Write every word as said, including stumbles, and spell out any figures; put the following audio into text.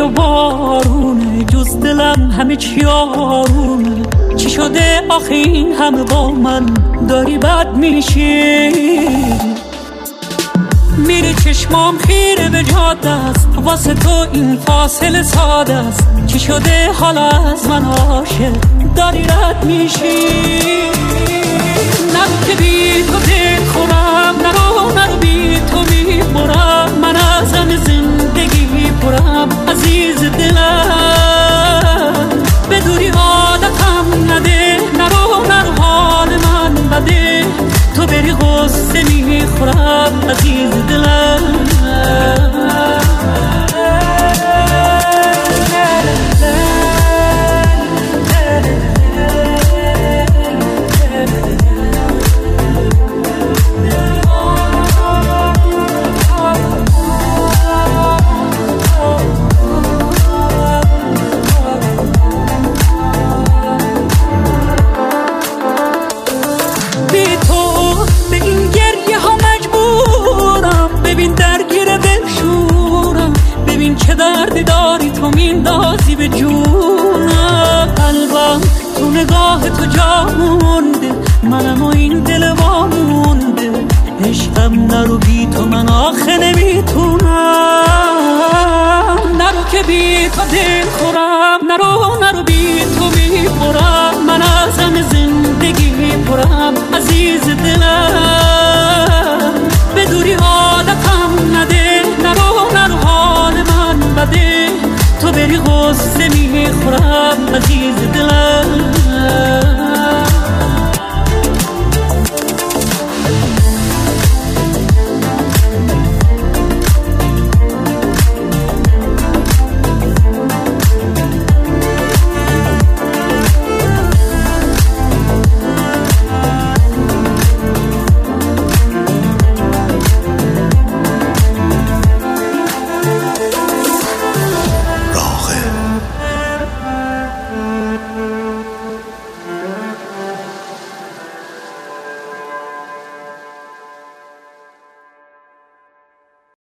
و بارونه، جز دلم همه چی آرونه. چی شده آخه این همه با من داری بد میشی؟ میری چشمام خیره به جاده است، واسه تو این فاصله ساده است. چی شده حالا از من عاشق داری رد میشی؟ نرو که بی تو دل خورم، نرو نرو بی تو میبرم. من از همه زندگی پرم عزیز دلم، به دوری عادتم نده. نرو نرو حال من بده، تو بری غصه میخورم عزیز دلم. چه دردی داری تو میندازی به جونم. قلبم تو نگاه تو جا مونده، منم و این دل وامونده. عشقم نرو بی تو من آخه نمیتونم. نرو که بی تو دل خورم، نرو نرو بی تو میبرم. من از همه